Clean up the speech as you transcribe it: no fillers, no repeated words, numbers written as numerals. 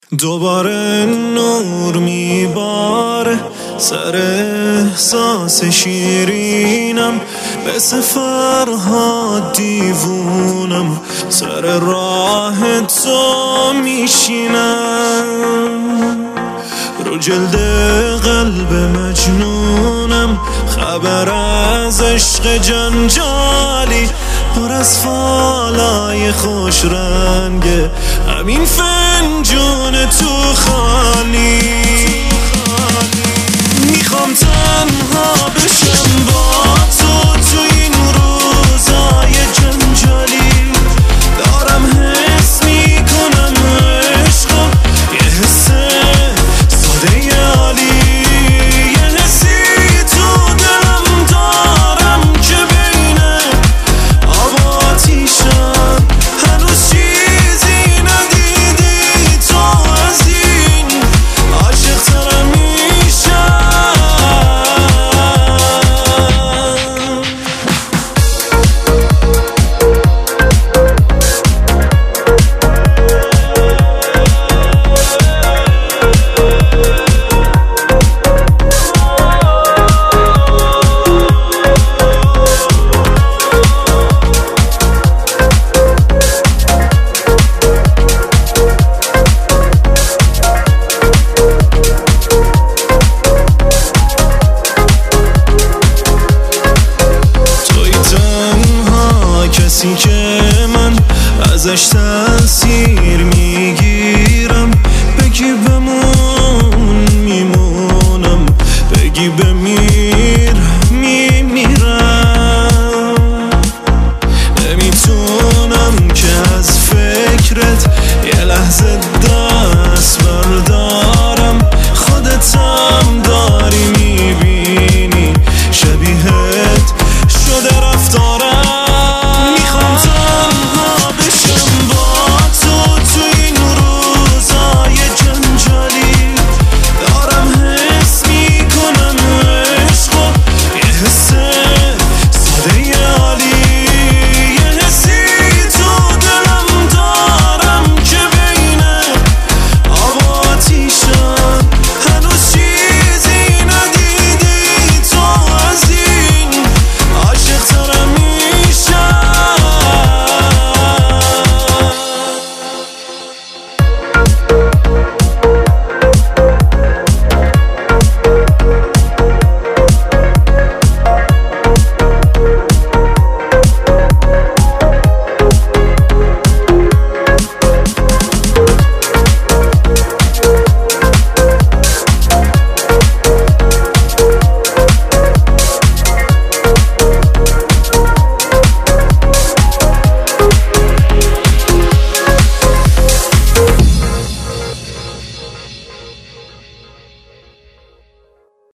دوباره نور میباره سر احساس شیرینم، مثل فرهاد دیوونم، سر راه تو میشینم، رو جلد قلب مجنونم، خبر از عشق جنجالی پر از فالای خوش رنگه، همین فنجون تو خالی. میخوام تنها بشم با تو این روزای جنجالی، دارم حس میکنم عشقم یه حس ساده عالی، یه حسی تو دلم دارم که بین آب و آتیشم، هنوز چیزی ندیدی تو از این، عاشق ترم میشم. کسی که من ازش تأثیر میگیرم، بگی بمون میمونم، بگی بمیر میمیرم، نمیتونم که از فکرت یه لحظه